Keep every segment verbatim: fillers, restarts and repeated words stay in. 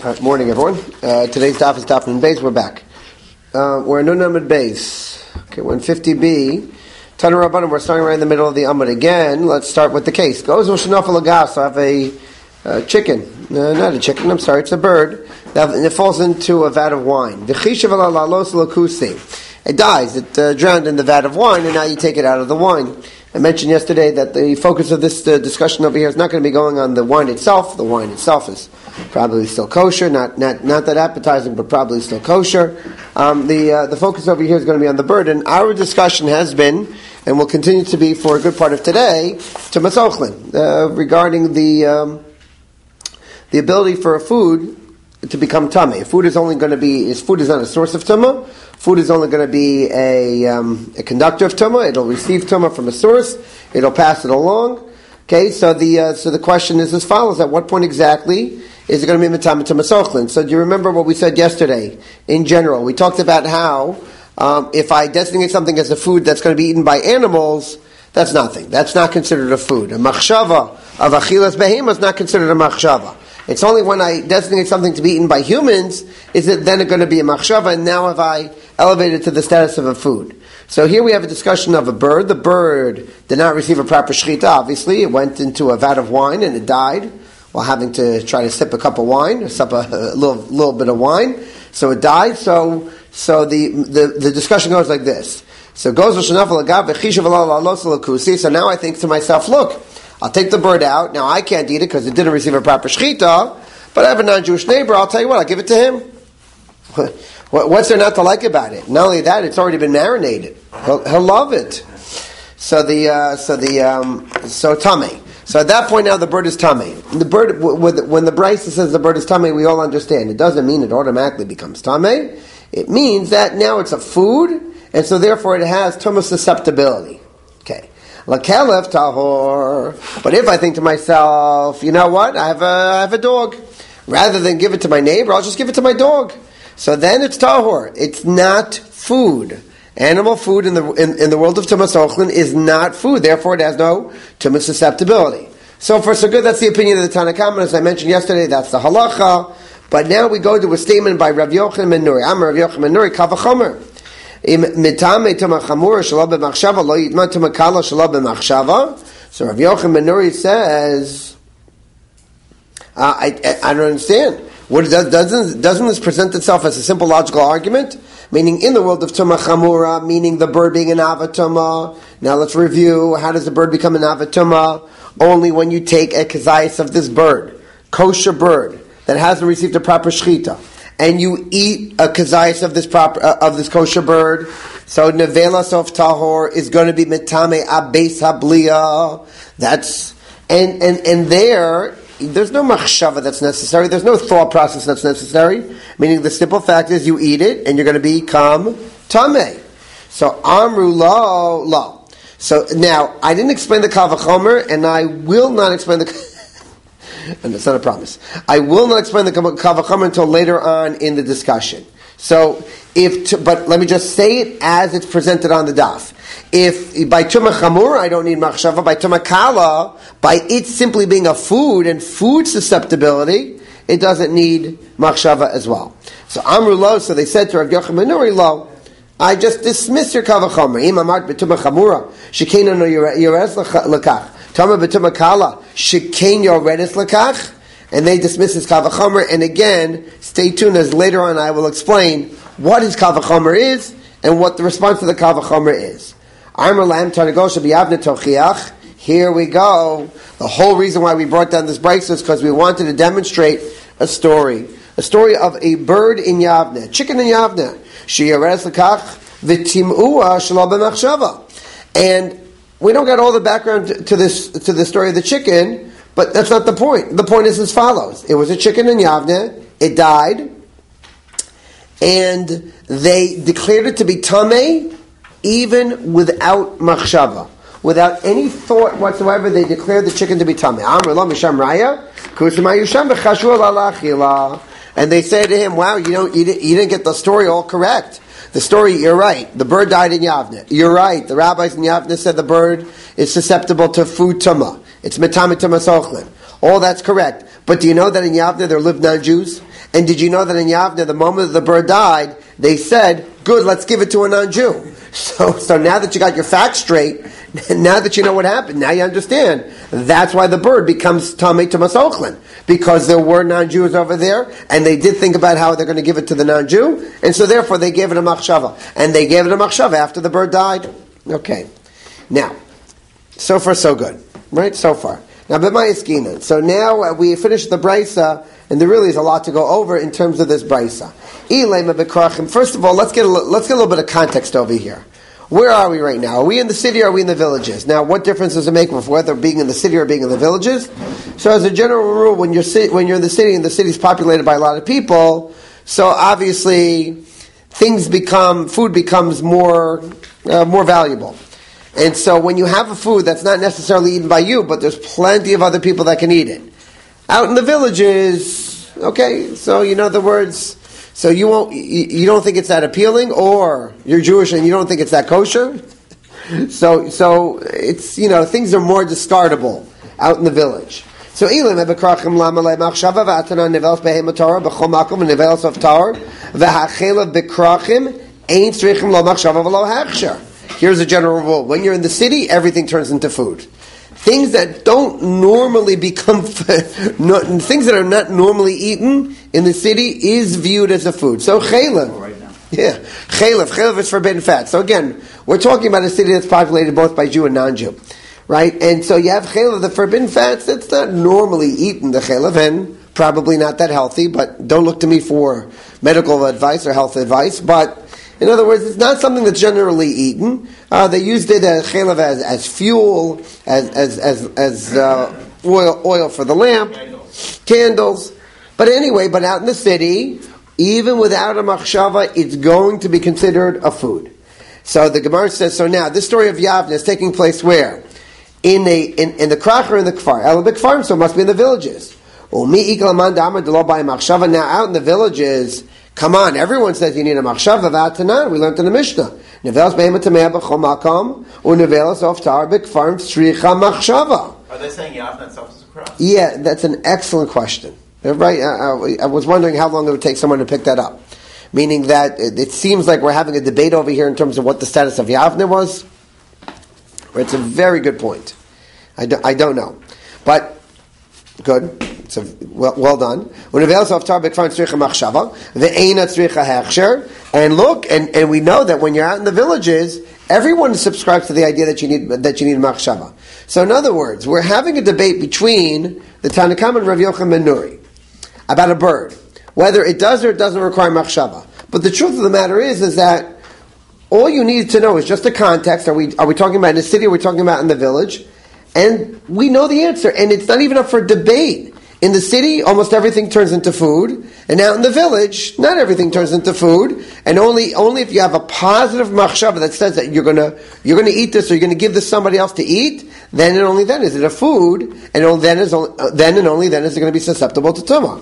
All right, morning, everyone. Uh, today's daf is daf in Beis. We're back. Uh, we're in Nun Amud Beis. Okay, we're in fifty B. Tanu Rabbanim. We're starting right in the middle of the Amud again. Let's start with the case. Goes Ushanafal Agas. I have a uh, chicken. Uh, not a chicken. I'm sorry. It's a bird. That it falls into a vat of wine. It dies. It uh, drowned in the vat of wine, and now you take it out of the wine. I mentioned yesterday that the focus of this uh, discussion over here is not going to be going on the wine itself. The wine itself is probably still kosher, not not not that appetizing, but probably still kosher. Um, the uh, the focus over here is going to be on the bird, and our discussion has been, and will continue to be for a good part of today, to Masochlin, uh, regarding the um, the ability for a food to become tummy. Food is only going to be, is food is not a source of tumah. Food is only going to be a um, a conductor of tumah. It'll receive tumah from a source. It'll pass it along. Okay, so the uh, so the question is as follows: at what point exactly is it going to be mitama to masochlin? So do you remember what we said yesterday? In general, we talked about how um, if I designate something as a food that's going to be eaten by animals, that's nothing. That's not considered a food. A machshava of achilas behema is not considered a machshava. It's only when I designate something to be eaten by humans is it then going to be a machshava, and now have I elevated to the status of a food. So here we have a discussion of a bird. The bird did not receive a proper shechita, obviously. It went into a vat of wine and it died while having to try to sip a cup of wine, or sip a, a little, little bit of wine. So it died. So so the, the, the discussion goes like this. So goes So now I think to myself, look, I'll take the bird out. Now I can't eat it because it didn't receive a proper shechita, but I have a non-Jewish neighbor. I'll tell you what, I'll give it to him. What's there not to like about it? Not only that, it's already been marinated. He'll, he'll love it. So the uh, so the um, so tummy. So at that point now the bird is tummy. The bird, when the Brisa says the bird is tummy, we all understand. It doesn't mean it automatically becomes tummy. It means that now it's a food, and so therefore it has tumah susceptibility. Okay. Lakelef tahor. But if I think to myself, you know what? I have a I have a dog. Rather than give it to my neighbor, I'll just give it to my dog. So then it's tahor. It's not food. Animal food in the in, in the world of Tumas Ochlin is not food. Therefore, it has no Tumas susceptibility. So for so good, that's the opinion of the Tanna Kamma. As I mentioned yesterday, that's the halacha. But now we go to a statement by Rav Yochanan ben Nuri. I'm Rav Yochanan ben Nuri, Kavachomer. So Rav Yochanan ben Nuri says, uh, I, I, I don't understand. What does, doesn't doesn't this present itself as a simple logical argument? Meaning, in the world of Tumah Chamura, meaning the bird being an Avatuma. Now let's review. How does the bird become an Avatuma? Only when you take a kazayas of this bird, kosher bird that hasn't received a proper shechita, and you eat a kazayas of this proper uh, of this kosher bird. So nevela sof tahor is going to be mitame abeis habliya. That's and and and there. There's no machshava that's necessary. There's no thought process that's necessary. Meaning the simple fact is you eat it and you're going to become tameh. So amru lo lo. So now I didn't explain the kal v'chomer, and I will not explain the. And it's not a promise. I will not explain the kal v'chomer until later on in the discussion. So if, to, but let me just say it as it's presented on the daf. If by Tumah Chamur I don't need machshava, by Tumah Kala, by it simply being a food and food susceptibility, it doesn't need machshava as well. So Amru lo, so they said to Rav Yochanan ben Nuri lo, I just dismiss your kavachomer. Im amart betumah chamura shekein no yoredes lekach. Tama betumah kala shekein yoredes lekach. And they dismiss his kavachomer. And again, stay tuned as later on I will explain what his kavachomer is and what the response to the kavachomer is. Here we go. The whole reason why we brought down this brayso is because we wanted to demonstrate a story. A story of a bird in Yavne, chicken in Yavne. And we don't got all the background to this to the story of the chicken, but that's not the point. The point is as follows. It was a chicken in Yavne, it died, and they declared it to be tameh, even without machshava. Without any thought whatsoever, they declared the chicken to be tameh. And they say to him, wow, you don't, you didn't, you didn't get the story all correct. The story, you're right. The bird died in Yavne. You're right. The rabbis in Yavne said the bird is susceptible to food tumah. It's metame tumah sochlin. All that's correct. But do you know that in Yavne there lived non-Jews? And did you know that in Yavne, the moment that the bird died, they said, good, let's give it to a non-Jew. So, so now that you got your facts straight, now that you know what happened, now you understand. That's why the bird becomes Tamei Tumas Ochlin. Because there were non-Jews over there, and they did think about how they're going to give it to the non-Jew, and so therefore they gave it a machshava. And they gave it a machshava after the bird died. Okay. Now, so far so good. Right? So far. Now, b'may iskinan. So now uh, we finished the brisa, and there really is a lot to go over in terms of this brisa. First of all, let's get a, let's get a little bit of context over here. Where are we right now? Are we in the city or are we in the villages? Now, what difference does it make with whether being in the city or being in the villages? So as a general rule, when you're, when you're in the city and the city is populated by a lot of people, so obviously things become, food becomes more, uh, more valuable. And so when you have a food that's not necessarily eaten by you, but there's plenty of other people that can eat it. Out in the villages, okay, so in other words, so you won't, you, you don't think it's that appealing, or you're Jewish and you don't think it's that kosher? So, so it's, you know, things are more discardable out in the village. So, ilim ebekrachim lamalei machshava v'atana nevelos behema Torah b'chol makom nevelos of Torah v'hachela bekrachim ain't tzrichim lo machshava v'lo hechsher. Here's a general rule: when you're in the city, everything turns into food. Things that don't normally become, no, things that are not normally eaten in the city is viewed as a food. So chaylev, right now. yeah, chaylev, chaylev is forbidden fat. So again, we're talking about a city that's populated both by Jew and non-Jew, right? And so you have chaylev, the forbidden fats. That's not normally eaten, the chaylev, and probably not that healthy. But don't look to me for medical advice or health advice. But in other words, it's not something that's generally eaten. Uh, they used it as chaylev as, as fuel, as as as, as uh, oil oil for the lamp, candles. candles. But anyway, but out in the city, even without a machshava, it's going to be considered a food. So the Gemara says. So now this story of Yavne is taking place where in a in, in the krach or in the kfar. El b'kfar, so it must be in the villages. Umi iklaman damar delo by machshava. Now out in the villages. Come on, everyone says you need a machshava v'atanan. We learned in the Mishnah. Nevelos be'ema tamei b'chol makom u'nevelos of tar b'kfarm tzricha machshava. Are they saying Yavne itself is a cross? Yeah, that's an excellent question. Right? I, I was wondering how long it would take someone to pick that up. Meaning that it, it seems like we're having a debate over here in terms of what the status of Yavne was. It's a very good point. I, do, I don't know. But, good. So, well, well done. And look, and, and we know that when you're out in the villages, everyone subscribes to the idea that you need that you need machshava. So, in other words, we're having a debate between the Tanakam and Rav Yochanan ben Nuri about a bird, whether it does or it doesn't require machshava. But the truth of the matter is, is that all you need to know is just the context. Are we are we talking about in the city? Or are we talking about in the village? And we know the answer, and it's not even up for debate. In the city, almost everything turns into food, and out in the village, not everything turns into food. And only only if you have a positive machshava that says that you're gonna you're gonna eat this or you're gonna give this to somebody else to eat, then and only then is it a food, and only then is only, then and only then is it going to be susceptible to tumah.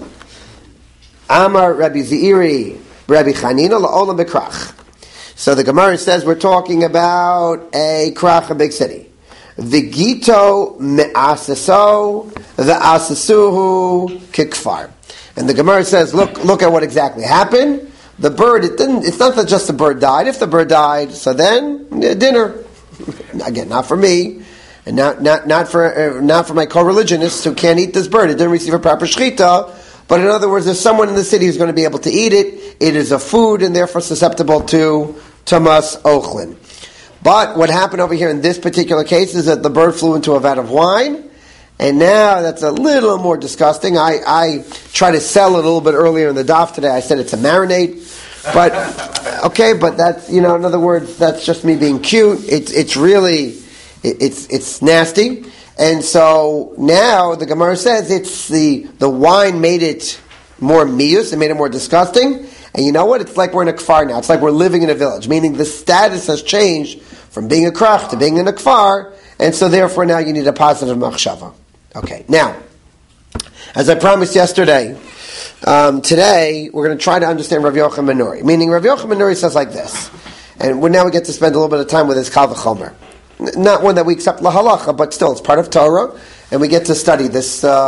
Amar Rabbi Zeiri, Rabbi Chanina la'olam bekrach. So the Gemara says we're talking about a krach, a big city. Vigito me'asaso ve'asasuhu kikfar. And the Gemara says, look, look at what exactly happened. The bird, it didn't. It's not that just the bird died. If the bird died, so then dinner. Again, not for me, and not not not for uh, not for my co-religionists who can't eat this bird. It didn't receive a proper shechita. But in other words, there's someone in the city who's going to be able to eat it. It is a food, and therefore susceptible to Tumas Ochlin. But what happened over here in this particular case is that the bird flew into a vat of wine, and now that's a little more disgusting. I, I tried to sell it a little bit earlier in the daf today. I said it's a marinade, but okay, but that's, you know, in other words, that's just me being cute. It's it's really it, it's it's nasty, and so now the Gemara says it's the the wine made it more mius, it made it more disgusting. And you know what? It's like we're in a kfar now. It's like we're living in a village, meaning the status has changed from being a krach to being in a kfar, and so therefore now you need a positive machshava. Okay, now, as I promised yesterday, um, today we're going to try to understand Rav Yochanan ben Nuri. Meaning Rav Yochanan ben Nuri says like this, and we now we get to spend a little bit of time with his Kal V'chomer. Not one that we accept la halacha, but still it's part of Torah, and we get to study this uh, this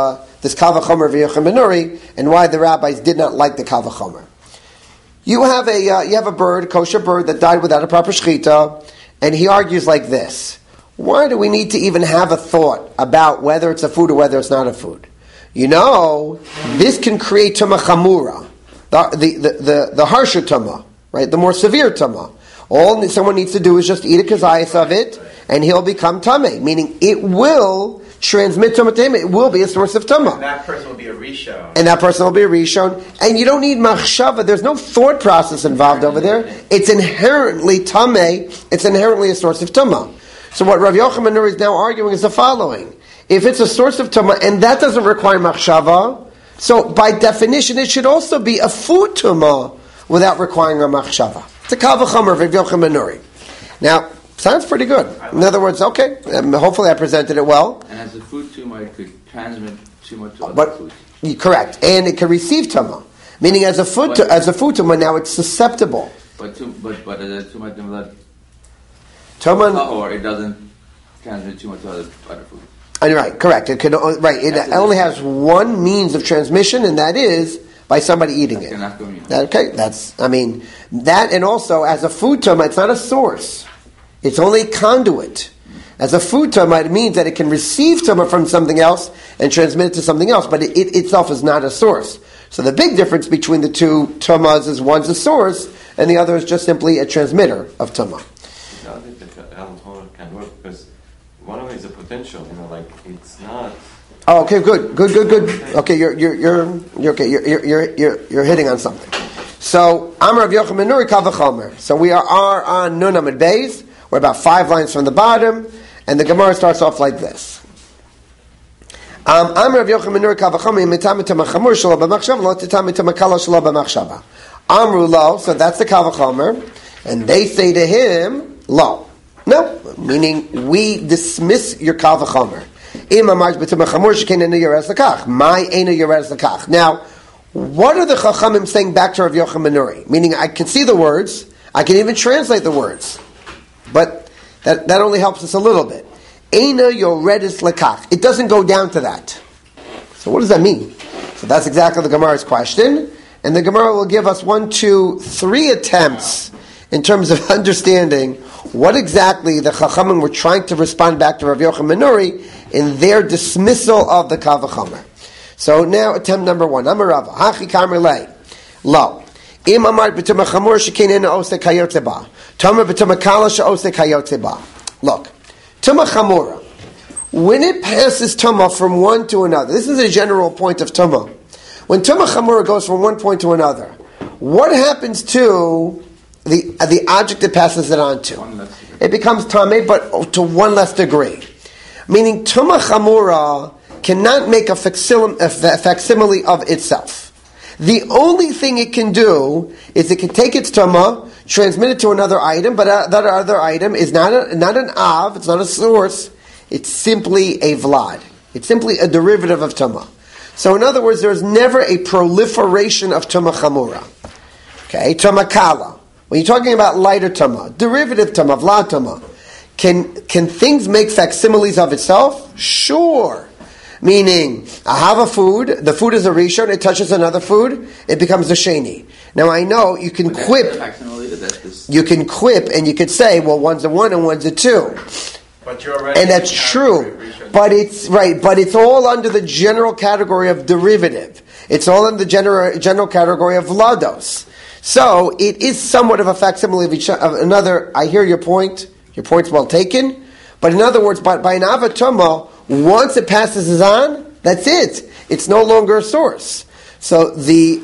this Kal V'chomer of Yochanan ben Nuri, and why the rabbis did not like the Kal V'chomer. You have a uh, you have a bird, a kosher bird, that died without a proper shechita, and he argues like this: why do we need to even have a thought about whether it's a food or whether it's not a food? You know, this can create tumah chamura, the the the, the, the harsher tumah, right? The more severe tumah. All someone needs to do is just eat a kazayas of it, and he'll become tameh. Meaning, it will transmit tumah to him. It will be a source of tumah. And that person will be a rishon. And that person will be a rishon. And you don't need machshava. There's no thought process involved over there. It's inherently tameh. It's inherently a source of tumah. So what Rav Yochanan ben Nuri is now arguing is the following: if it's a source of tumah and that doesn't require machshava, so by definition it should also be a food tumah without requiring a machshava. It's a Kal V'chomer of Rav Yochanan ben Nuri. Now, sounds pretty good. In other words, okay, um, hopefully I presented it well. And as a food tumor, it could transmit tumor to other but, foods. Correct, and it can receive tumah. Meaning, as a food tu- as a food tumor, now it's susceptible. But tum- but but as a tumor tumor, Tumah, or it doesn't transmit tumor to other other foods. and right, correct. It can o- right. It That's only has one means of transmission, and that is by somebody eating it. Not going in. Okay, that's. I mean that, and also as a food tumah, it's not a source. It's only a conduit. As a food tumah, it means that it can receive tumah from something else and transmit it to something else, but it, it itself is not a source. So the big difference between the two tumahs is one's a source and the other is just simply a transmitter of tumah. I don't think that Alan Toller can work because one of it is a potential, you know, like it's not. Oh, okay, good, good, good, good. Okay, you're you're you're, you're okay. You're you're you're you're hitting on something. So Amar Rav Yochanan ben Nuri Kal V'chomer. So we are, are on Nun Amud Beis. We're about five lines from the bottom, and the Gemara starts off like this. Um, Amar Rav Yochanan ben Nuri Kal V'chomer mitam mitam chamur shelo b'machshava lo titam mitam kala shelo b'machshava. Amru lo. So that's the Kal V'chomer, and they say to him lo. No, meaning we dismiss your Kal V'chomer. Now, what are the Chachamim saying back to Rav Yochanan ben Nuri? Meaning, I can see the words, I can even translate the words, but that, that only helps us a little bit. Eina yoredis lekach. It doesn't go down to that. So what does that mean? So that's exactly the Gemara's question, and the Gemara will give us one, two, three attempts in terms of understanding what exactly the Chachamim were trying to respond back to Rav Yochanan ben Nuri in their dismissal of the Kal V'chomer. So now attempt number one. Amarava hachi kamer lei lo im amar b'tumah chamur shekein ena osek hayotze ba tamar b'tumah kala sheosek hayotze ba. Look, tumah chamura, when it passes tumah from one to another, this is a general point of tumah. When tumah chamura goes from one point to another, what happens to the uh, the object it passes it on to? It becomes tameh, but to one less degree. Meaning, tumah chamura cannot make a facsimile, a facsimile of itself. The only thing it can do is it can take its tumah, transmit it to another item, but uh, that other item is not a, not an av, it's not a source, it's simply a vlad. It's simply a derivative of tumah. So in other words, there's never a proliferation of tumah chamura. Okay, tumah kala. When you're talking about lighter tumah, derivative tumah, vlad tumah, can can things make facsimiles of itself? Sure. Meaning, I have a food, the food is a rishon, it touches another food, it becomes a sheni. Now I know you can But quip, that's you can quip and you could say, well, one's a one and one's a two. But you're already And that's true. But it's, right, but it's all under the general category of derivative. It's all in the general, general category of vlados. So, it is somewhat of a facsimile of each of another. I hear your point, your point's well taken, but in other words, by, by an avatoma, once it passes on, that's it. It's no longer a source. So the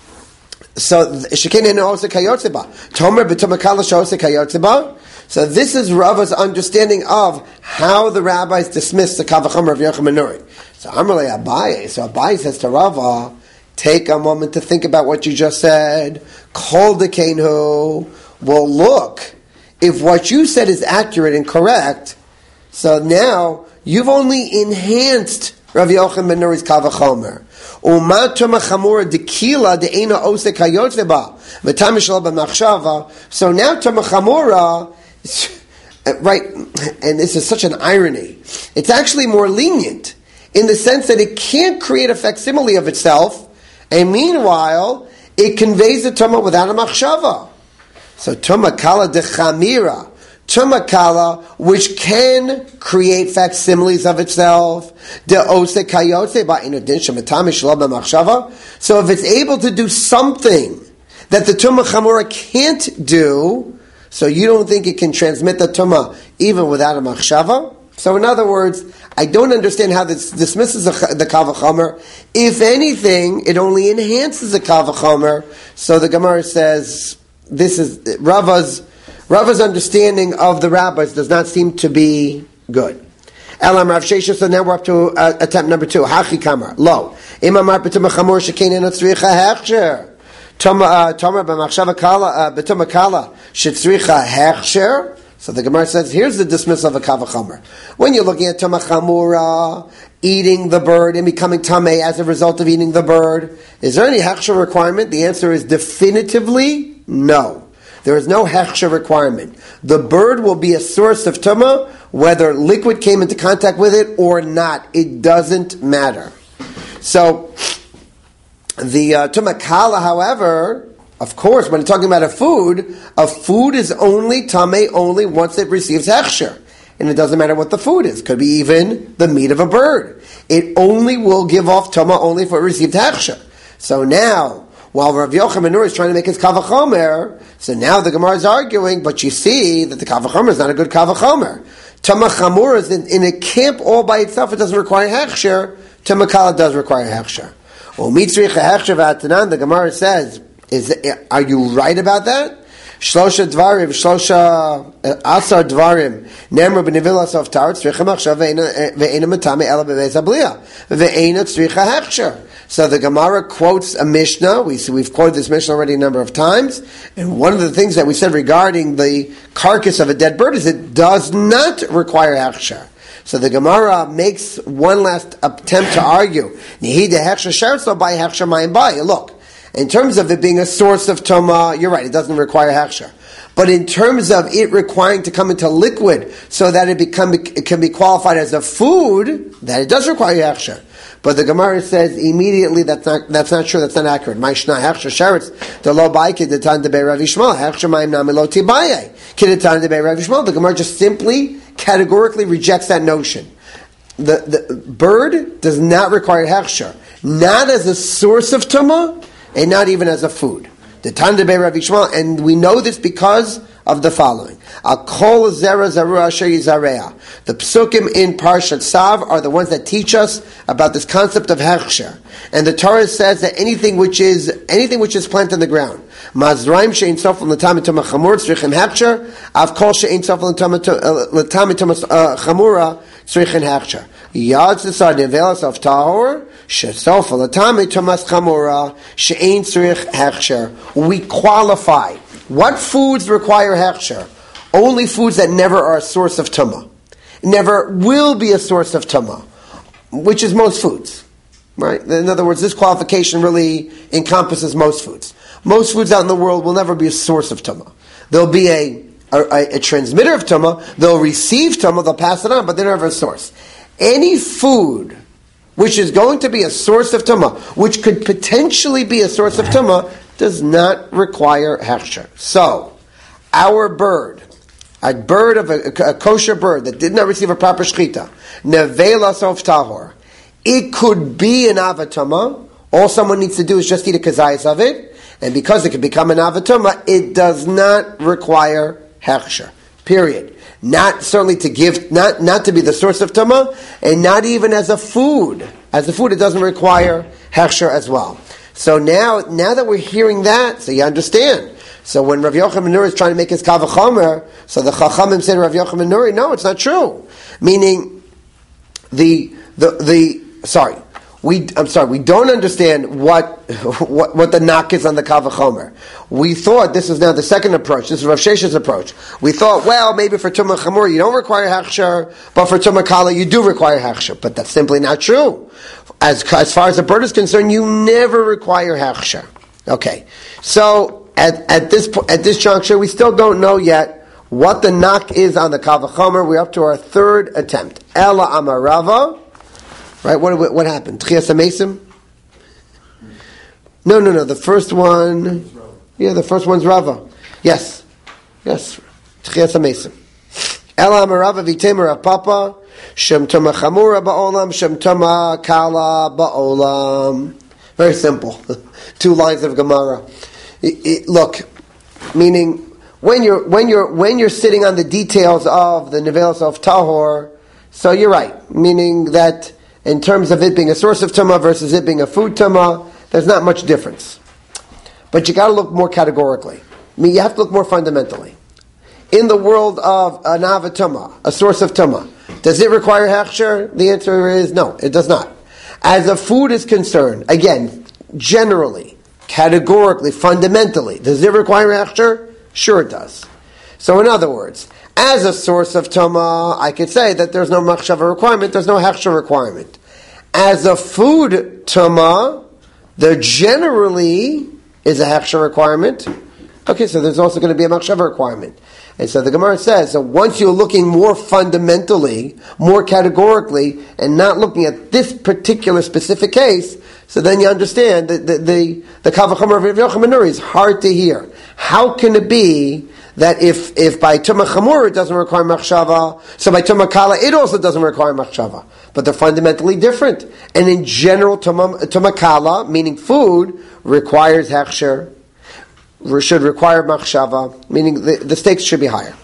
so shekein osek hayotzeba tomer b'tumakala shosek hayotzeba. So this is Rava's understanding of how the rabbis dismiss the Kal V'chomer of Yochanan ben Nuri. So Amalei Abaye. So Abaye says to Rava, take a moment to think about what you just said. Kol dekeinhu. Well, look, if what you said is accurate and correct, so now you've only enhanced Rav Yochanan ben Nuri's Kal V'chomer. Uma tumah chamura dekila de'ena osek hayotze ba v'tam yishlo b'machshava. So now tumah chamura, right? And this is such an irony. It's actually more lenient. in the sense that it can't create a facsimile of itself, and meanwhile, it conveys the Tumah without a machshava. So Tumah Kala de Chamira, Tumah Kala, which can create facsimiles of itself, de Ose Kayotse Ba'in Adin Shematami Shalom Machshava. So if it's able to do something that the Tumah Chamura can't do, so you don't think it can transmit the Tumah even without a machshava? So in other words, I don't understand how this dismisses the, the Kal V'chomer. If anything, it only enhances the Kal V'chomer. So the Gemara says, this is Rava's Rava's understanding of the rabbis does not seem to be good. Elam Rav Shesha, so now we're up to uh, attempt number two. Hachi Kamar. Lo. Imamar B'tumah Chamur Shekein Eno Tzricha Hechsher. Tomer b'machshava kala b'tumah kala shetzricha hechsher. So the Gemara says, here's the dismissal of a Kal V'chomer. When you're looking at Tumah Chamura, eating the bird and becoming Tameh as a result of eating the bird, is there any hechsher requirement? The answer is definitively no. There is no hechsher requirement. The bird will be a source of Tumah, whether liquid came into contact with it or not. It doesn't matter. So, the uh, Tumah Kala, however, of course, when you're talking about a food, a food is only Tameh only once it receives hechsher. And it doesn't matter what the food is. Could be even the meat of a bird. It only will give off Tumah only if it received hechsher. So now, while Rav Yochanan ben Nuri is trying to make his Kal V'chomer, so now the Gemara is arguing, but you see that the Kal V'chomer is not a good Kal V'chomer. Tumah Chamura is in, in a camp all by itself. It doesn't require hechsher. Tumah Kala does require hechsher. The Gemara says, "Is are you right about that?" Shlosha dvarim, shlosha asar dvarim. Nemru b'nevilas of tar tzricha machshav ve'ena matame ela bebeis habliya ve'ena tzricha hechsher. So the Gemara quotes a Mishnah. We we've quoted this Mishnah already a number of times, and one of the things that we said regarding the carcass of a dead bird is it does not require hechsher. So the Gemara makes one last attempt to argue. Look, in terms of it being a source of Tumah, you're right, it doesn't require hechsher. But in terms of it requiring to come into liquid so that it, become, it can be qualified as a food, that it does require hechsher. But the Gemara says immediately that's not that's not true, that's not accurate. Ma'ishna hechsher sheretz the lo bai kidetan debei Rav Yishmael hechsher ma'im nami lo tibaye kidetan debei Rav Yishmael. The Gemara just simply categorically rejects that notion. The the bird does not require hechsher, not as a source of tumah, and not even as a food. The Tan debei Rav Yishmael, and we know this because of the following. Al kol zera zaru asher yizarea. The psukim in Parshat Tzav are the ones that teach us about this concept of hechsher. And the Torah says that anything which is anything which is planted in the ground, mazraim she'ein sof l'tam tumah chamur tzrichin hechsher, av kol she'ein sof l'tam tumah chamura tzrichin hechsher. Yad tzad nevelas of tahor shesof l'tam tumah chamura she'ein tzrich hechsher. We qualify. What foods require hechsher? Only foods that never are a source of tumah. Never will be a source of tumah, which is most foods. Right? In other words, this qualification really encompasses most foods. Most foods out in the world will never be a source of tumah. There'll be a, a, a transmitter of tumah, they'll receive tumah, they'll pass it on, but they're never a source. Any food which is going to be a source of tumah, which could potentially be a source of tumah, does not require hechsher. So, our bird, a bird of a, a kosher bird that did not receive a proper shechita, nevela sof tahor, it could be an avatuma. All someone needs to do is just eat a kazayas of it, and because it can become an avatuma, it does not require hechsher. Period. Not certainly to give, not not to be the source of tumah, and not even as a food. As a food, it doesn't require hechsher as well. So now, now that we're hearing that, so you understand. So when Rav Yochanan ben Nuri is trying to make his Kal V'chomer, so the Chachamim said to Rav Yochanan ben Nuri, no, it's not true. Meaning, the the the sorry, we I'm sorry, we don't understand what what, what the knock is on the Kal V'chomer. We thought this is now the second approach. This is Rav Shesha's approach. We thought, well, maybe for Tumah Chamur you don't require hechsher, but for Tumah Kala you do require hechsher. But that's simply not true. As as far as the bird is concerned, you never require hechsher. Okay, so at at this at this juncture, we still don't know yet what the knock is on the Kal V'chomer. We're up to our third attempt. Ela Amarava. Right? What what, what happened? Tchias HaMesim? No, no, no. The first one. Yeah, the first one's Rava. Yes, yes. Tchias HaMesim. Ela Amarava Vitemer Rav Papa Shem Toma Chamura Ba'olam Shem Toma Kala Ba'olam. Very simple. Two lines of Gemara. It, it, look, meaning when you're when you're when you're sitting on the details of the Nevelos of Tahor, so you're right. Meaning that in terms of it being a source of Tumah versus it being a food Tumah, there's not much difference. But you got to look more categorically. I mean, you have to look more fundamentally. In the world of an avatuma, a source of tuma, does it require hechsher? The answer is no, it does not. As a food is concerned, again, generally, categorically, fundamentally, does it require hechsher? Sure it does. So in other words, as a source of tuma, I could say that there's no machshava requirement, there's no hechsher requirement. As a food tuma, there generally is a hechsher requirement. Okay, so there's also going to be a machshava requirement. And so the Gemara says, so once you're looking more fundamentally, more categorically, and not looking at this particular specific case, so then you understand that the the, the Kavachomer of Rav Yochanan ben Nuri is hard to hear. How can it be that if, if by Tumah Chamur it doesn't require Machshava, so by Tumah Kala it also doesn't require Machshava? But they're fundamentally different. And in general, Tumah, tumah Kala, meaning food, requires Hechsher, should require machshava, meaning the, the stakes should be higher.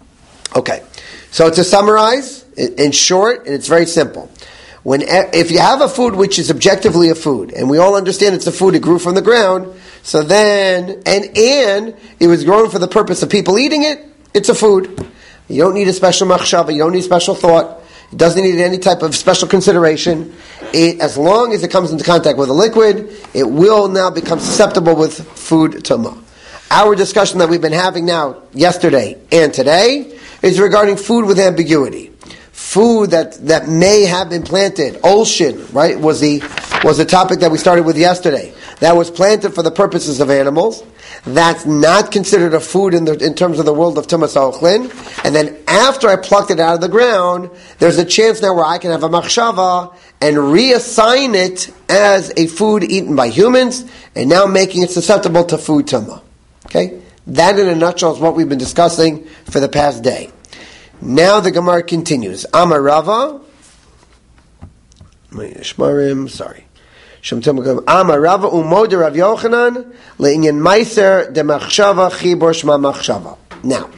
Okay, so to summarize, in, in short, and it's very simple. When if you have a food which is objectively a food, and we all understand it's a food, it grew from the ground, so then, and and it was grown for the purpose of people eating it, it's a food. You don't need a special machshava, you don't need special thought, it doesn't need any type of special consideration. It, as long as it comes into contact with a liquid, it will now become susceptible with food tumah. Our discussion that we've been having now, yesterday and today, is regarding food with ambiguity. Food that, that may have been planted, olshin, right, was the was the topic that we started with yesterday. That was planted for the purposes of animals. That's not considered a food in the in terms of the world of Tumas Ochlin. And then after I plucked it out of the ground, there's a chance now where I can have a machshava and reassign it as a food eaten by humans, and now making it susceptible to food tumah. Okay? That in a nutshell is what we've been discussing for the past day. Now the Gemara continues. Amar Rava. Sorry. Amar Rava umod Rav Yochanan le'inyan meiser de machshava chibor shma machshava. Now,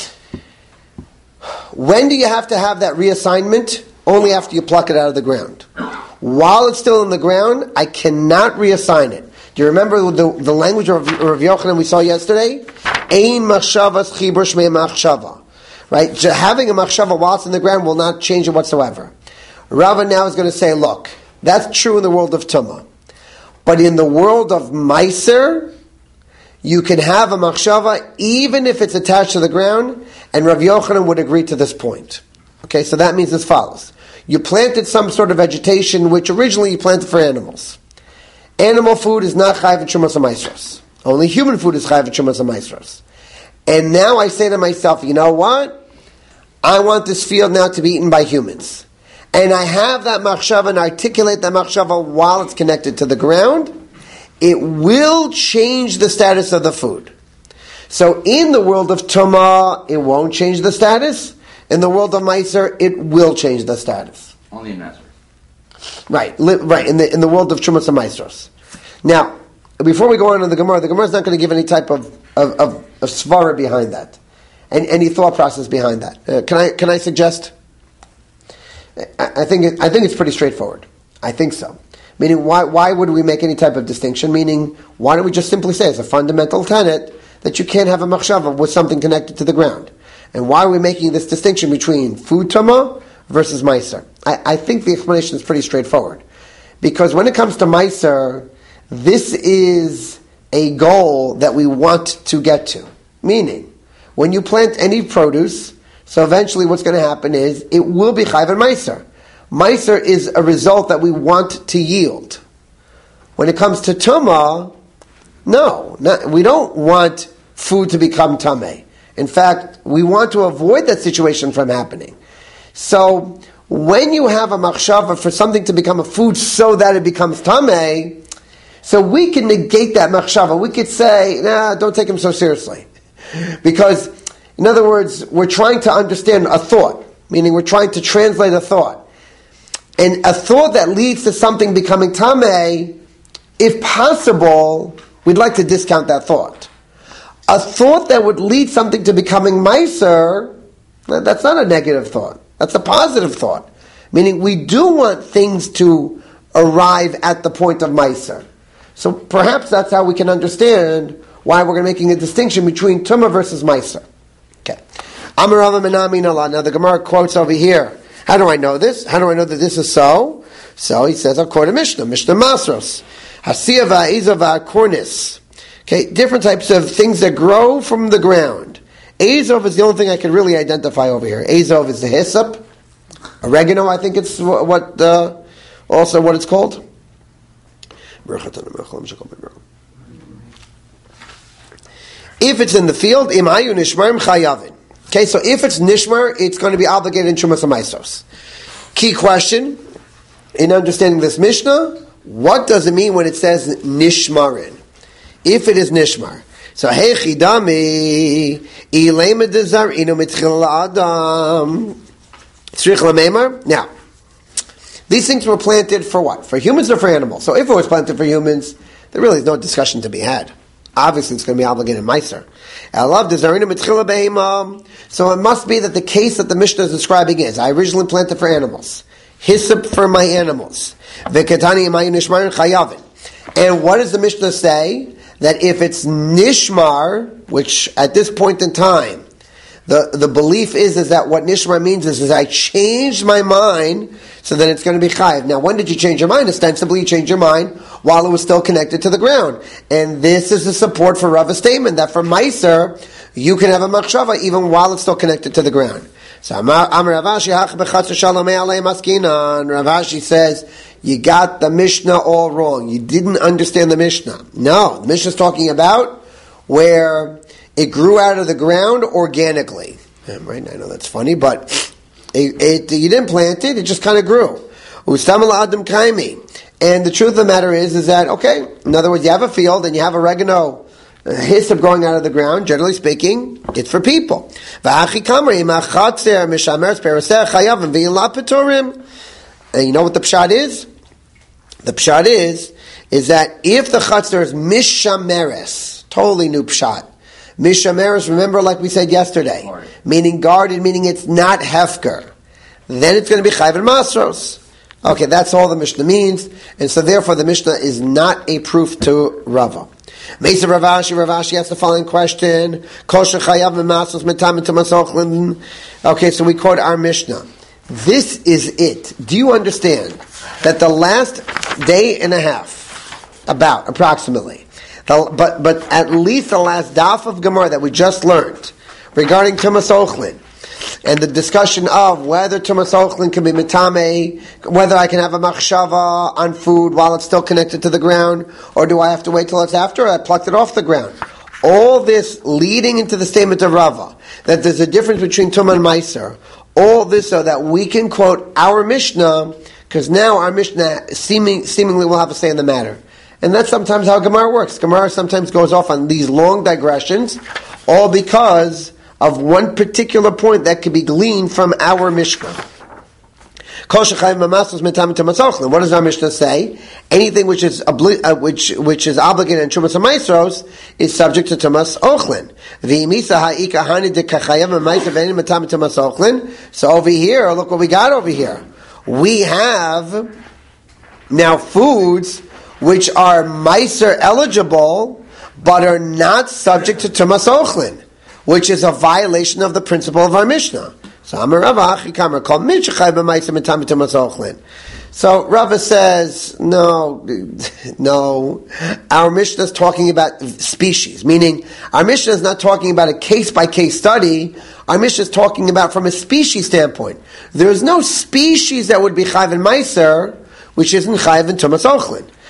when do you have to have that reassignment? Only after you pluck it out of the ground. While it's still in the ground, I cannot reassign it. Do you remember the, the language of Rav Yochanan we saw yesterday? Ein machshavas chibur shmei machshava. Right? Having a machshava while it's in the ground will not change it whatsoever. Rava now is going to say, look, that's true in the world of Tumah. But in the world of Meiser, you can have a machshava even if it's attached to the ground, and Rav Yochanan would agree to this point. Okay, so that means as follows. You planted some sort of vegetation which originally you planted for animals. Animal food is not chayv v'trumas ha'maisros. Only human food is chayv v'trumas ha'maisros. And now I say to myself, you know what? I want this field now to be eaten by humans. And I have that machshava and articulate that machshava while it's connected to the ground. It will change the status of the food. So in the world of Tumah, it won't change the status. In the world of Meiser, it will change the status. Only in Nazareth. Right, li- right. In the in the world of Trumas and Maestros. Now, before we go on to the Gemara, the Gemara is not going to give any type of of, of, of svara behind that, and any thought process behind that. Uh, can I can I suggest? I, I think it, I think it's pretty straightforward. I think so. Meaning, why why would we make any type of distinction? Meaning, why don't we just simply say as a fundamental tenet that you can't have a machshava with something connected to the ground? And why are we making this distinction between food tumah versus meiser? I, I think the explanation is pretty straightforward. Because when it comes to meiser, this is a goal that we want to get to. Meaning, when you plant any produce, so eventually what's going to happen is, it will be chayv and meiser. Meiser is a result that we want to yield. When it comes to tumah, no, not, we don't want food to become tameh. In fact, we want to avoid that situation from happening. So, when you have a machshava for something to become a food so that it becomes tameh, so we can negate that machshava. We could say, nah, don't take him so seriously. Because, in other words, we're trying to understand a thought, meaning we're trying to translate a thought. And a thought that leads to something becoming tameh, if possible, we'd like to discount that thought. A thought that would lead something to becoming meiser, that's not a negative thought. That's a positive thought. Meaning we do want things to arrive at the point of meiser. So perhaps that's how we can understand why we're making a distinction between tumah versus meiser. Okay. Amar Rava Menami Nala. Now the Gemara quotes over here. How do I know this? How do I know that this is so? So he says, I've quoted Mishnah, Mishnah Masros. Hasiya va'izah va'kornis. Okay, different types of things that grow from the ground. Azov is the only thing I can really identify over here. Azov is the hyssop. Oregano, I think it's what, uh, also what it's called. If it's in the field, imayu nishmarim chayavin. Okay, so if it's nishmar, it's going to be obligated in Trumas HaMaisos. Key question, in understanding this Mishnah, what does it mean when it says nishmarin? If it is nishmar. So, hey chidami, ilema dezar inu mitchil adam. Tzrich lamemar. Now, these things were planted for what? For humans or for animals? So if it was planted for humans, there really is no discussion to be had. Obviously, it's going to be obligated meiser. So it must be that the case that the Mishnah is describing is, I originally planted for animals. Hyssop for my animals. And what does the Mishnah say? That if it's nishmar, which at this point in time, the, the belief is, is that what nishmar means is, is I changed my mind, so then it's going to be chayiv. Now, when did you change your mind? Ostensibly, you changed your mind while it was still connected to the ground. And this is the support for Rava's statement that for meiser, you can have a machshava even while it's still connected to the ground. So, Amar Ravashi, Ravashi says, you got the Mishnah all wrong. You didn't understand the Mishnah. No, the Mishnah is talking about where it grew out of the ground organically. Right? I know that's funny, but it, it, you didn't plant it, it just kind of grew. And the truth of the matter is, is that, okay, in other words, you have a field and you have oregano, a hyssop growing out of the ground, generally speaking, it's for people. And you know what the pshat is? The pshat is, is that if the chatzar is mishameres, totally new pshat. Mishameres, remember like we said yesterday, guarded. Meaning guarded, meaning it's not hefker. Then it's going to be chayv and masros. Okay, that's all the Mishnah means, and so therefore the Mishnah is not a proof to Rava. Mesa Ravashi, Ravashi asks the following question. Kosher chayav and masros metam and tamasochlin. Okay, so we quote our Mishnah. This is it. Do you understand that the last day and a half, about, approximately, the, but but at least the last daf of Gemara that we just learned regarding Tumas Ochlin, and the discussion of whether Tumas Ochlin can be mitame, whether I can have a machshava on food while it's still connected to the ground, or do I have to wait till it's after I plucked it off the ground? All this leading into the statement of Rava, that there's a difference between Tumah and Meiser. All this so that we can quote our Mishnah, because now our Mishnah seeming, seemingly will have a say in the matter. And that's sometimes how Gemara works. Gemara sometimes goes off on these long digressions, all because of one particular point that could be gleaned from our Mishnah. What does our Mishnah say? Anything which is obli- uh, which which is obligated in Trumas HaMaisros is subject to Tumas Ochlin. So over here, look what we got over here. We have now foods which are Meiser eligible, but are not subject to Tumas Ochlin, which is a violation of the principle of our Mishnah. So So Rava says, no, no, our Mishnah is talking about species, meaning our Mishnah is not talking about a case-by-case study. Our Mishnah is talking about from a species standpoint. There is no species that would be Chayv and Meiser, which isn't Chayv and Tumas Ochlin.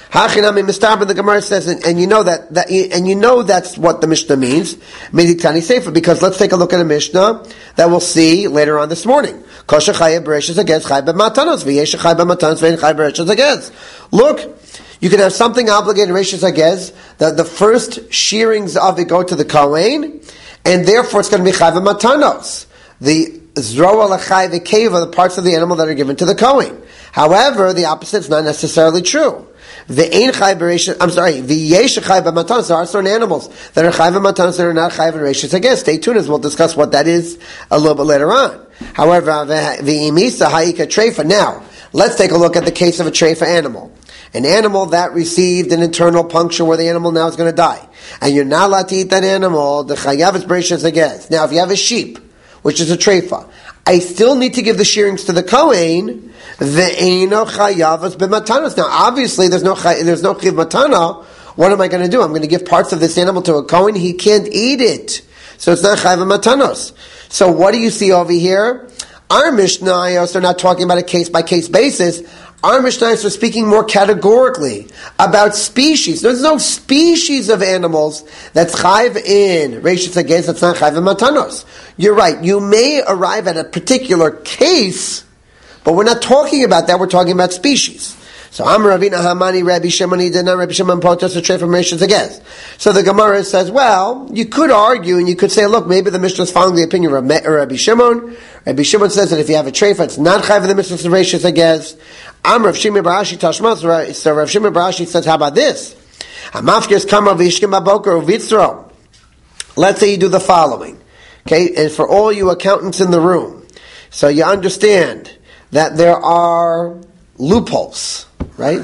Hachinami mistabra, the Gemara says, and, and you know that, that, and you know that's what the Mishnah means. Meditani Sefer, because let's take a look at a Mishnah that we'll see later on this morning. Kosher chayah b'reishis against chayah b'matanos, v'yesh chayah b'matanos, v'yesh chayah b'reishis against. Look, you can have something obligated reishis against, that the first shearings of it go to the Kohen, and therefore it's going to be chayah b'matanos. The zroa l'chayah, the keva, the parts of the animal that are given to the Kohen. However, the opposite is not necessarily true. The ein chayv b'reishis. I'm sorry. The yesh chayv b'matanos. There are certain animals that are chayv b'matanos that are not chayv b'reishis. Again, stay tuned as we'll discuss what that is a little bit later on. However, the imisa ha'ika treifa. Now, let's take a look at the case of a treifa animal. An animal that received an internal puncture where the animal now is going to die, and you're not allowed to eat that animal. The chayav is b'reishis against. Now, if you have a sheep, which is a treifa, I still need to give the shearings to the Kohen. The eino chayavas b'matanos. Now, obviously, there's no chay, there's no chiv matana. What am I going to do? I'm going to give parts of this animal to a Kohen. He can't eat it, so it's not chayv matanos. So, what do you see over here? Our Mishnayos are not talking about a case by case basis. Our Mishnayos are speaking more categorically about species. There's no species of animals that's chayv in reishis against. That's not chayv matanos. You're right. You may arrive at a particular case, but we're not talking about that. We're talking about species. So Amar Ravina Hamani Rabbi Shimon Dina Rabbi Shimon Potos a tray from Rishis against. So the Gemara says, well, you could argue and you could say, look, maybe the Mishnah is following the opinion of Rabbi Shimon. Rabbi Shimon says that if you have a treifa, it's not chayv in the Mishnah of Rishis against. Amar Rav Shimon Barashi Tashmas. So Rav Shimon Barashi says, how about this? Hamafkes Kamar Vishkim Baboker Uvitzro. Let's say you do the following, okay? And for all you accountants in the room, so you understand that there are loopholes, right?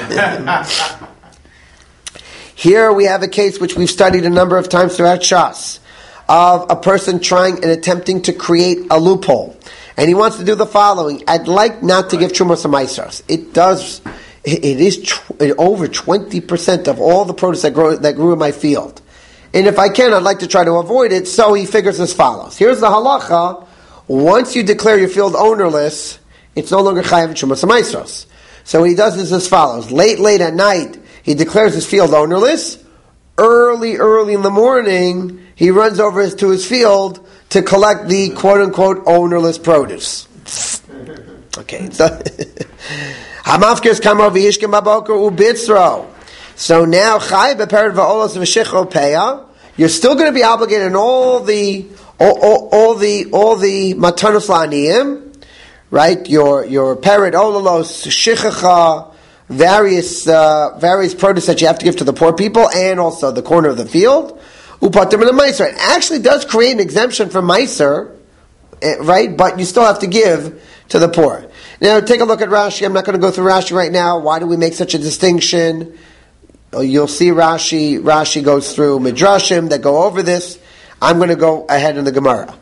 Here we have a case which we've studied a number of times throughout Shas, of a person trying and attempting to create a loophole. And he wants to do the following. I'd like not to give Trumos and Maisros. It does, it is tw- over twenty percent of all the produce that, grow, that grew in my field. And if I can, I'd like to try to avoid it. So he figures as follows. Here's the halacha. Once you declare your field ownerless, it's no longer chayav Trumos and Maisros. So what he does is as follows. Late, late at night, he declares his field ownerless. Early, early in the morning, he runs over to his field to collect the quote-unquote ownerless produce. Okay, so Hamafkes kamar v'yishkim baboker ubitzro. So now chay bepered va'olos v'shicho peya. You're still going to be obligated in all the all, all, all the all the matanos la'aniyim, right? Your your pered olalos shichacha, various uh, various produce that you have to give to the poor people, and also the corner of the field. Upatim and a meiser. It actually does create an exemption for meiser, right? But you still have to give to the poor. Now, take a look at Rashi. I'm not going to go through Rashi right now. Why do we make such a distinction? You'll see Rashi. Rashi goes through midrashim that go over this. I'm going to go ahead in the Gemara.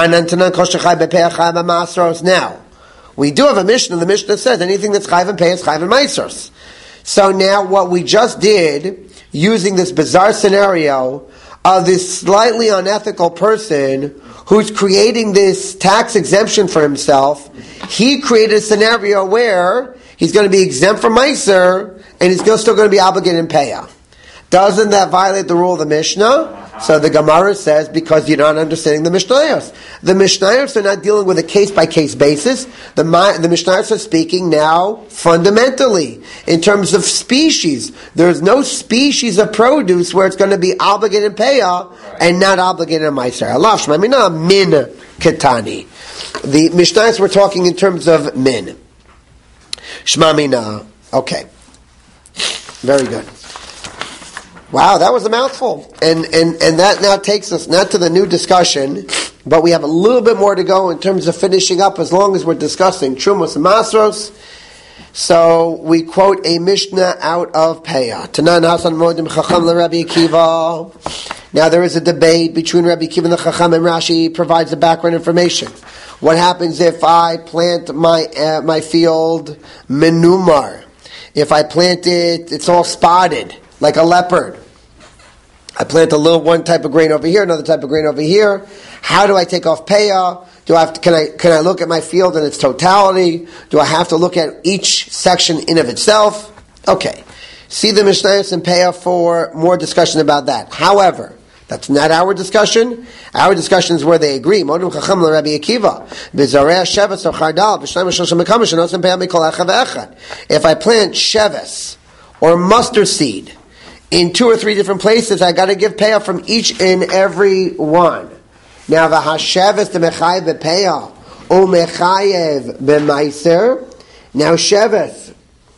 Now, we do have a Mishnah. The Mishnah says anything that's chayv and pay is chayv and meisers. So now, what we just did, using this bizarre scenario of this slightly unethical person who's creating this tax exemption for himself, he created a scenario where he's going to be exempt from Meiser and he's still going to be obligated in Payah. Doesn't that violate the rule of the Mishnah? So the Gemara says, because you're not understanding the Mishnayos. The Mishnayos are not dealing with a case-by-case basis. The, the Mishnayos are speaking now fundamentally in terms of species. There's no species of produce where it's going to be obligated in Payah and not obligated in Meiser. Allah Shemamina min ketani. The Mishnayos were talking in terms of min. Shmamina. Okay. Very good. Wow, that was a mouthful. And, and, and that now takes us not to the new discussion, but we have a little bit more to go in terms of finishing up as long as we're discussing Trumos and Masros. So we quote a Mishnah out of Peah. Tanan Hasan Modim Chacham LeRabbi Akiva. Now there is a debate between Rabbi Akiva and the Chacham, and Rashi provides the background information. What happens if I plant my uh, my field menumar? If I plant it, it's all spotted, like a leopard. I plant a little one type of grain over here, another type of grain over here. How do I take off Peah? Do I have to, can I can I look at my field in its totality? Do I have to look at each section in of itself? Okay. See the Mishnayos and Peah for more discussion about that. However, that's not our discussion. Our discussion is where they agree. If I plant sheves or mustard seed in two or three different places, I got to give Peah from each and every one. Now, the hasheves the mechayev bepeah o mechayev b'maiser. Now, sheves,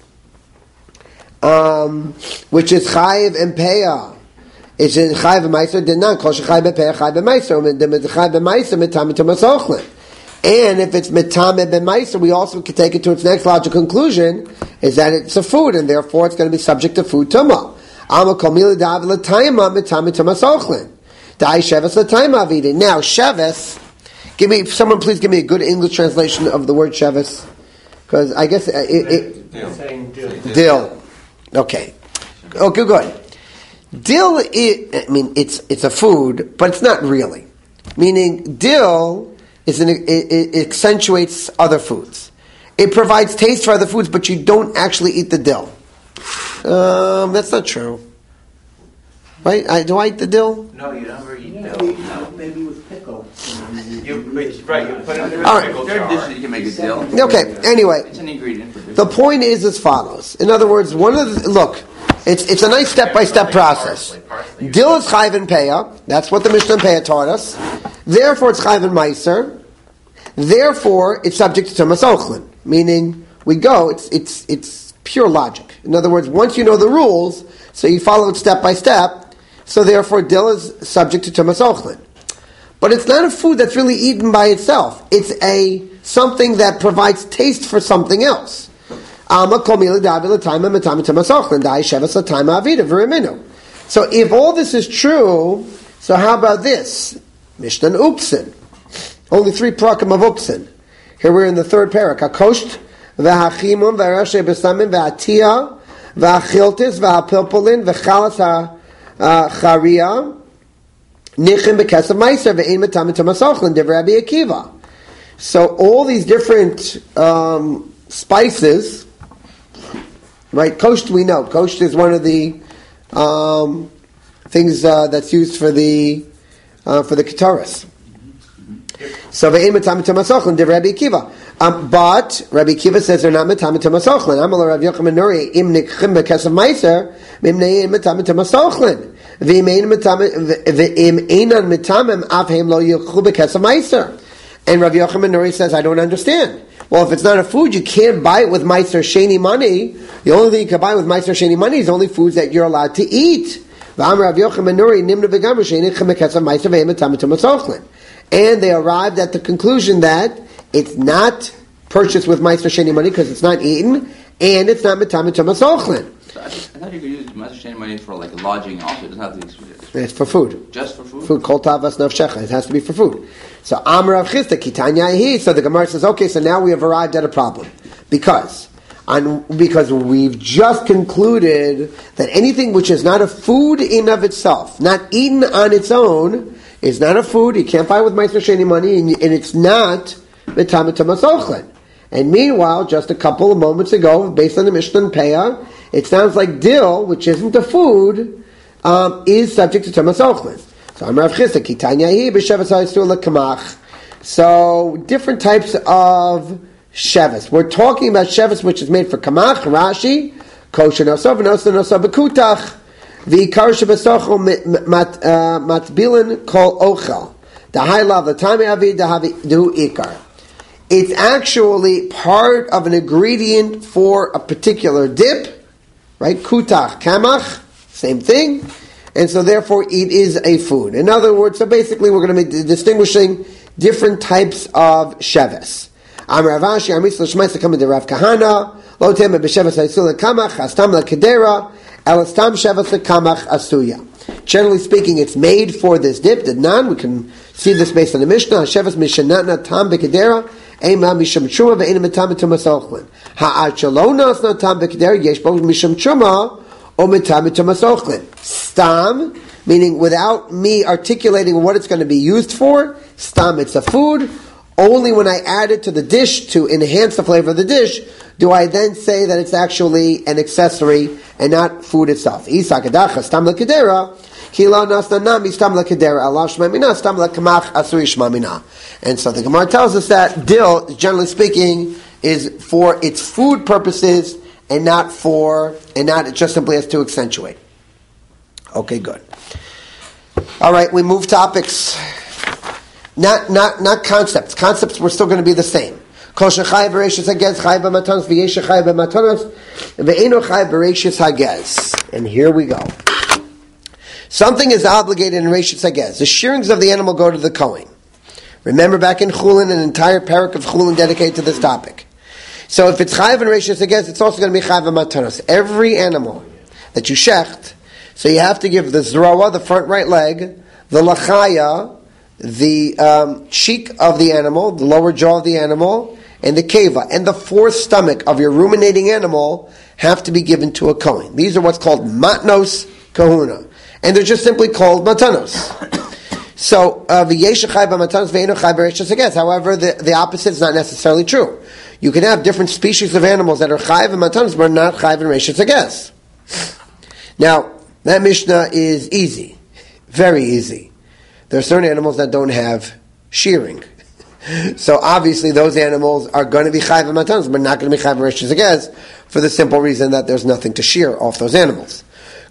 um, which is chayev and peah, it's in chayev b'maiser. Denan kol shechayev bepeah chayev b'maiser. The chayev b'maiser mitame to masochlin. And if it's mitame b'maiser, we also can take it to its next logical conclusion, is that it's a food, and therefore it's going to be subject to food tumah. Ama kol mila dav l'tayma mitame to masochlin. Now, sheves, give me, someone please give me a good English translation of the word sheves. Because I guess it... it, it dill. dill. Okay. Okay, good. Dill, is, I mean, it's it's a food, but it's not really. Meaning, dill is an, it, it accentuates other foods. It provides taste for other foods, but you don't actually eat the dill. Um, that's not true. Right? I, do I eat the dill? No, you never eat Yeah, dill. no. Maybe with pickle. You, but- right, you put it in a All right. pickle There are dishes you jar. can make a dill. Okay, anyway. It's an ingredient for The dill. point is as follows. In other words, one of the, look, it's it's a nice step-by-step process. Parsley, parsley. Dill is chayv and peah. That's what the Mishnah and Peah taught us. Therefore, it's chayv and meiser. Therefore, it's subject to tumas ochlin. Meaning, we go, it's it's it's pure logic. In other words, once you know the rules, so you follow it step by step, so therefore dill is subject to tumas ochlin. But it's not a food that's really eaten by itself. It's a something that provides taste for something else. So if all this is true, so how about this? Mishnah Uksin. Only three prakim of Uksin. Here we're in the third parak. Hakosht, v'hachimun, v'rashe besamim, v'atiyah, v'achiltis, v'hapilpolin, v'chalas ha'charia, nichim b'kesav meiser, v'ein metamim tamasochlin, divrei Rabbi Akiva. So all these different um, spices, right? Kosht we know. Kosht is one of the um, things uh, that's used for the uh, for the ketaris. So ve'ein metamim tamasochlin, divrei Rabbi Akiva. Um, but Rabbi Akiva says they're not metamim tamasochlin. Amal Rav Yochanan Nuri im nichim b'kesav meiser, mimnein metamim tamasochlin. V'im einan metamim avheim lo yilchu b'kesav meiser. And Rav Yochanan Nuri says, I don't understand. Well, if it's not a food, you can't buy it with Meiser Sheni money. The only thing you can buy with Meiser Sheni money is only foods that you're allowed to eat. And they arrived at the conclusion that it's not purchased with Meiser Sheni money because it's not eaten, and it's not Metamim Tumas Ochlin. So I, I thought you could use Master money for like lodging also. It doesn't have to be It's for food. just for food. Food, kol tavas nafshecha. It has to be for food. So Amar Rav Chisda Kitanya Hi. So the Gemara says, okay, so now we have arrived at a problem because on because we've just concluded that anything which is not a food in of itself, not eaten on its own, is not a food. You can't buy with Meiser Sheni money, and, and it's not Metamim Tumas Ochlin. And meanwhile, just a couple of moments ago, based on the Mishnah and Peah, it sounds like dill, which isn't a food, um, is subject to Tumas Ochlin. So I'm Rav Chisda Kitanya Hi b'Sheves ha'Yisur lekamach. So different types of sheves. We're talking about sheves which is made for kamach. Rashi kosher nosov nosov nosov bekutach v'ikar shebesocho matbilin kol ochel. The high lav the time avi dehu ikar. It's actually part of an ingredient for a particular dip, right? Kutach, kamach, same thing. And so therefore it is a food. In other words, so basically we're going to be distinguishing different types of sheves. Am Rav Ashi, Am Yitzchak Shmaisa coming to Rav Kahana, Lo Tema b'Sheves ha'Yisur lekamach, Astam lekedera, Elastam Sheves lekamach asuya. Generally speaking, it's made for this dip, the nan. We can see this based on the Mishnah. Sheves mishanatna tam bekedera, Ema misham truma ve'ena metam tumas ochlin. Ha'at shalonas na tam bekedera, yesh bo misham truma, o metam tumas ochlin. Stam, meaning without me articulating what it's going to be used for, stam, it's a food. Only when I add it to the dish to enhance the flavor of the dish do I then say that it's actually an accessory and not food itself? Isa kedacha stam lekadera, kila nasna nami stam lekadera, Allah shmamina stam lekamach asuri shmamina. And so the Gemara tells us that dill, generally speaking, is for its food purposes and not for, and not just simply as to accentuate. Okay, good. All right, we move topics. Not, not, not concepts. Concepts were still going to be the same. Kol shechai b'reishis hagez chai b'matanos v'yesh chai b'matanos v'eino chai b'reishis hagez. And here we go. Something is obligated in reishis hagez. The shearings of the animal go to the Kohen. Remember back in Chulin, an entire parak of Chulin dedicated to this topic. So if it's chai and reishis hagez, it's also going to be chai b'matanos. Every animal that you shecht, so you have to give the zroa, the front right leg, the lachaya, the um, cheek of the animal, the lower jaw of the animal, and the keva, and the fourth stomach of your ruminating animal have to be given to a kohen. These are what's called matnos kahuna. And they're just simply called matanos. So, v'yesh chai b'matanos v'eino chai b'reishis hagez. However, the, the opposite is not necessarily true. You can have different species of animals that are chai and matanos, but not chai and reishis hagez. Now, that Mishnah is easy. Very easy. There are certain animals that don't have shearing. So obviously those animals are going to be chayv and matanos, but not going to be chayv and reishis hagez, for the simple reason that there's nothing to shear off those animals.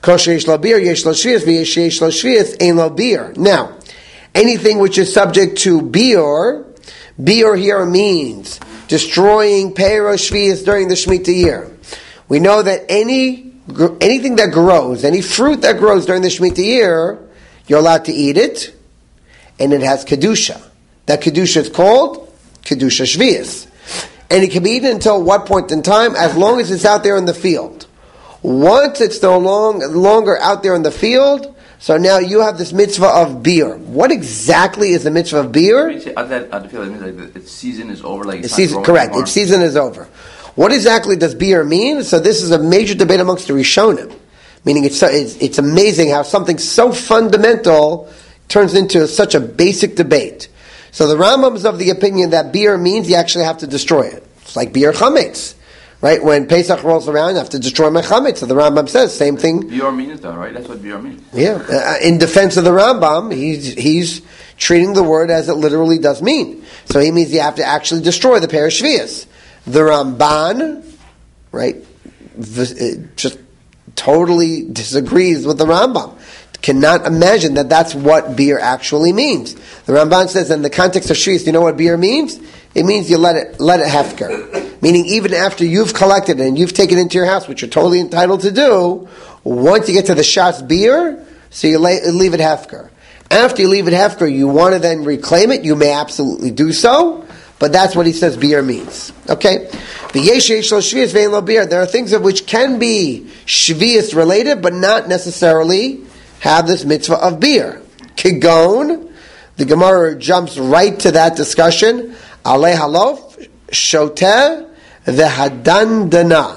Now, anything which is subject to biur, biur here means destroying peiro shvius during the Shemitah year. We know that any anything that grows, any fruit that grows during the Shemitah year, you're allowed to eat it, and it has kedusha. That kedusha is called kedusha shvius, and it can be eaten until what point in time? As long as it's out there in the field. Once it's no long, longer out there in the field, so now you have this mitzvah of beer. What exactly is the mitzvah of beer? When you say out there, out the field, it means like its season is over. Like its season, correct. Its season is over. What exactly does beer mean? So this is a major debate amongst the Rishonim. Meaning it's, it's it's amazing how something so fundamental turns into such a basic debate. So the Rambam is of the opinion that beer means you actually have to destroy it. It's like beer chametz. Right? When Pesach rolls around, you have to destroy my chametz. So the Rambam says, same thing. Beer means though, right? That's what beer means. Yeah. Uh, in defense of the Rambam, he's he's treating the word as it literally does mean. So he means you have to actually destroy the pair of shvius. The Ramban, right, just totally disagrees with the Rambam. Cannot imagine that that's what beer actually means. The Ramban says in the context of shvius, you know what beer means? It means you let it let it hefker. Meaning even after you've collected it and you've taken it into your house, which you're totally entitled to do, once you get to the shas beer, so you lay, leave it hefker. After you leave it hefker, you want to then reclaim it, you may absolutely do so, but that's what he says beer means. Okay? There are things of which can be shvius related, but not necessarily have this mitzvah of beer. Kigon, the Gemara jumps right to that discussion. Alei halof, shoteh, v'hadandana.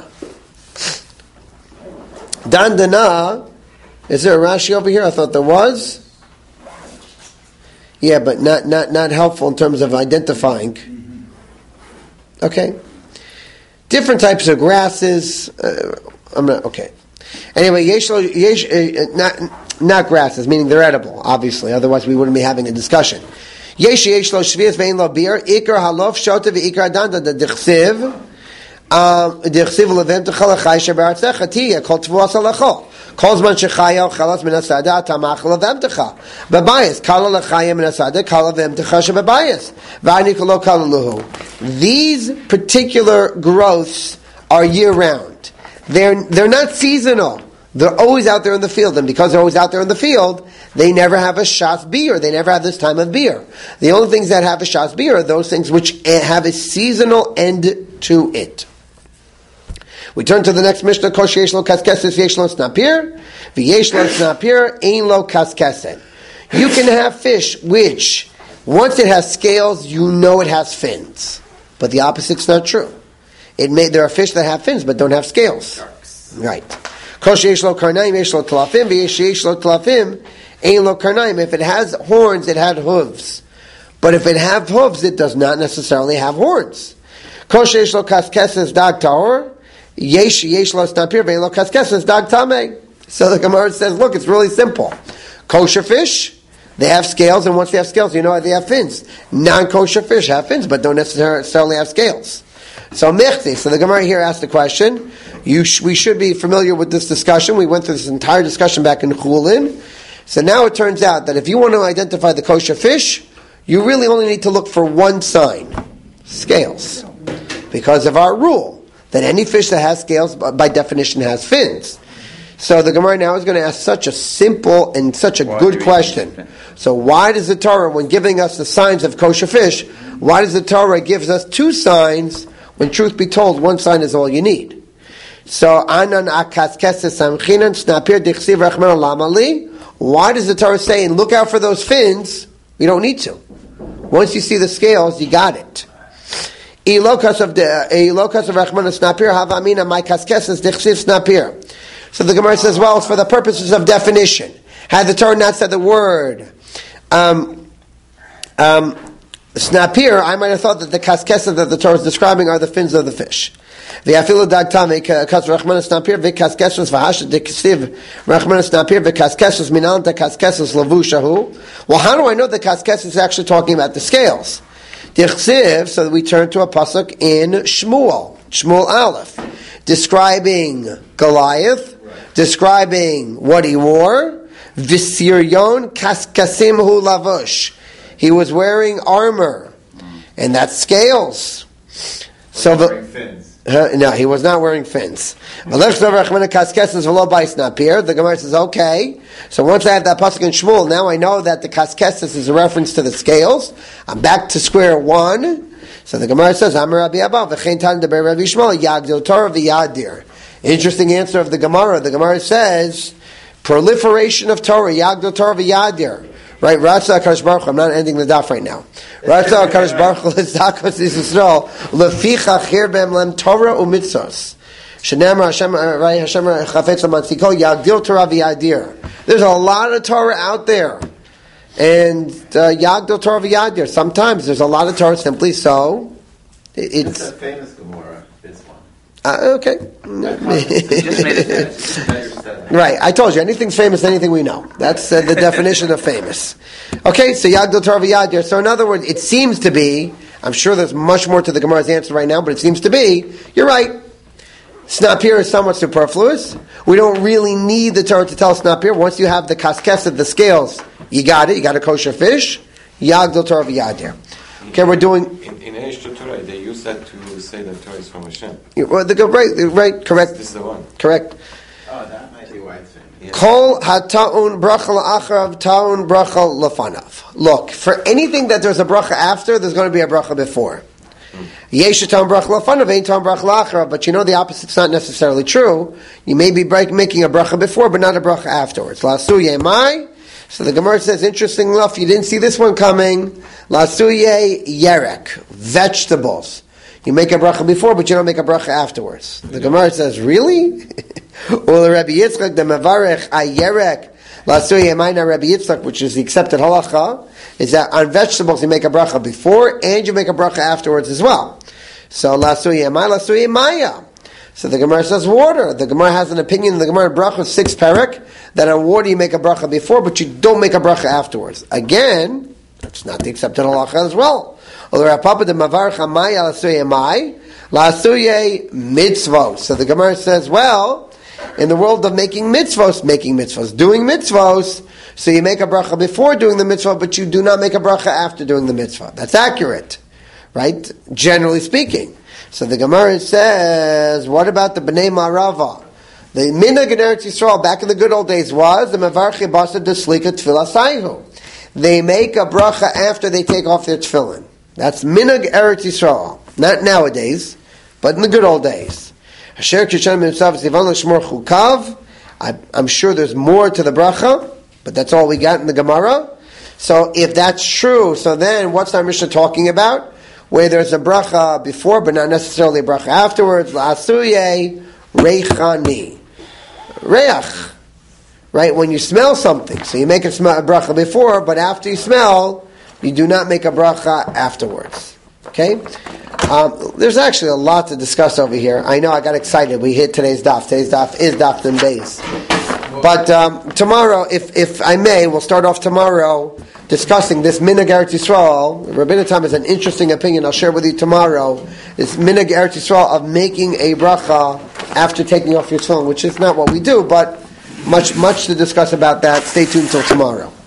Dandana, is there a Rashi over here? I thought there was. Yeah, but not not not helpful in terms of identifying. Okay. Different types of grasses. Uh, I'm not, okay. Anyway, yesh, yesh, uh, not, not grasses, meaning they're edible, obviously. Otherwise, we wouldn't be having a discussion. Yesh yesh lo shvius vein lo beer. Ikar halof shota ve'ikar danda the dichsiv. Um, dichsiv levem techal achai shebaratzecha tiya kol tvuas alacho. Kol zman shechaya chalas min asada tamach levem techa. Bebayis kala lechaya min asada kala levem techa shebebayis. V'ani kolo kala luhu. These particular growths are year round. They're they're not seasonal. They're always out there in the field, and because they're always out there in the field, they never have a shas beer. They never have this time of beer. The only things that have a shas beer are those things which have a seasonal end to it. We turn to the next Mishnah. Kosh yesh lo kaskeses yesh lo snapir, v'yesh lo snapir ein lo kaskesen. You can have fish which, once it has scales, you know it has fins. But the opposite's not true. It may there are fish that have fins but don't have scales. Right. If it has horns, it had hooves. But if it has hooves, it does not necessarily have horns. Kosher yesh lo kaskeses dag tahor, yesh yesh lo snapir ve'en lo kaskeses dag tameh. So the Gemara says, look, it's really simple. Kosher fish, they have scales, and once they have scales, you know they have fins. Non-kosher fish have fins, but don't necessarily have scales. So mechti. So the Gemara here asked the question. You sh- we should be familiar with this discussion. We went through this entire discussion back in Chulin. So now it turns out that if you want to identify the kosher fish, you really only need to look for one sign: scales, because of our rule that any fish that has scales, by definition, has fins. So the Gemara now is going to ask such a simple and such a why good question. So why does the Torah, when giving us the signs of kosher fish, why does the Torah give us two signs when, truth be told, one sign is all you need? So anan akaskeses samchinan snapir dichsiv rachman lamali. Why does the Torah say, and look out for those fins? We don't need to. Once you see the scales, you got it. Ilokas of the ilokas of rachman snapir havamina my kaskeses dichsiv snapir. So the Gemara says, well, it's for the purposes of definition. Had the Torah not said the word um, um, snapir, I might have thought that the kaskesa that the Torah is describing are the fins of the fish. V'afilu dag tamei kas rachmanas snapir v'kaskesas v'hashet diksiv rachmanas snapir v'kaskesas minan kaskesas lavushahu. Well, how do I know the kaskesas is actually talking about the scales? Diksiv, so that we turn to a pasuk in Shmuel, Shmuel Aleph, describing Goliath, describing what he wore. Visiryon kaskasim hu lavush. He was wearing armor, and that's scales. So the, wearing fins. Uh, no, he was not wearing fins. The Gemara says, okay, so once I have that pasuk in Shmuel, now I know that the kaskeses is a reference to the scales. I'm back to square one. So the Gemara says, Amar Rabbi Abba, v'chein tan deber Rabbi Shmuel, yagdil Torah v'yadir. Interesting answer of the Gemara. The Gemara says, proliferation of Torah, yagdil Torah v'yadir. Right, Ratza HaKadosh Baruch Hu, I'm not ending the daf right now. Ratza HaKadosh Baruch Hu, l'zakos Yisrael, lefichach hirbem lem Torah u'mitzos. Shenamar Hashem, right, Hashem chafetz l'matziko, yagdil Torah v'yadir. There's a lot of Torah out there. And uh, yagdil Torah v'yadir. Sometimes there's a lot of Torah simply so. It, it's a famous Gemara, this one. Uh, okay. Just made it famous. Right, I told you, anything's famous, anything we know. That's uh, the definition of famous. Okay, so Yagdil Torah v'yadir. So in other words, it seems to be, I'm sure there's much more to the Gemara's answer right now, but it seems to be, you're right. Snapir is somewhat superfluous. We don't really need the Torah to tell Snapir. Once you have the kaskes of the scales, you got it, you got a kosher fish. Yagdil Torah v'yadir. Okay, we're doing... In, in Eish Torah, they use that to say that Torah is from Hashem. Well, the, right, right, correct. This is the one. Correct. Oh, that might be why it's famous. Kol ha'ta'un bracha la'acharav ta'un bracha lefanav. Look, for anything that there's a bracha after, there's going to be a bracha before. Yesh ta'un bracha lefanav, ain't ta'un bracha la'acharav. But you know the opposite's not necessarily true. You may be break, making a bracha before, but not a bracha afterwards. La'asuye mai. So the Gemara says, interesting enough, you didn't see this one coming. La'asuye yerek. Vegetables. You make a bracha before, but you don't make a bracha afterwards. The Gemara says, really? Well, Rabbi Yitzchak, the Mavarech, Ayerek, Lasuye Mayna Rabbi Yitzchak, which is the accepted halacha, is that on vegetables you make a bracha before, and you make a bracha afterwards as well. So, Lasuye May, Lasuye Maya. So the Gemara says water. The Gemara has an opinion in the Gemara bracha six parak, that on water you make a bracha before, but you don't make a bracha afterwards. Again, that's not the accepted halacha as well. So the Gemara says, well, in the world of making mitzvos, making mitzvos, doing mitzvos, so you make a bracha before doing the mitzvah, but you do not make a bracha after doing the mitzvah. That's accurate, right? Generally speaking. So the Gemara says, what about the Bnei Marava? The minhag in Eretz Yisrael back in the good old days was the mevarche basa deslika tefillah. They make a bracha after they take off their tefillin. That's minhag Eretz Yisrael. Not nowadays, but in the good old days. Asher kishan himself zivan l'shmor chukav. I'm sure there's more to the bracha, but that's all we got in the Gemara. So if that's true, so then what's our Mishnah talking about? Where there's a bracha before, but not necessarily a bracha afterwards. La'asuye reichani. Reach. Right? When you smell something. So you make a, smell, a bracha before, but after you smell, you do not make a bracha afterwards. Okay? Um, there's actually a lot to discuss over here. I know I got excited. We hit today's daf. Today's daf is daf and base. But um, tomorrow, if if I may, we'll start off tomorrow discussing this Minhag Eretz Yisrael. Rabbeinu Tam has an interesting opinion I'll share with you tomorrow. This Minhag Eretz Yisrael of making a bracha after taking off your tefillin, which is not what we do, but much much to discuss about that. Stay tuned till tomorrow.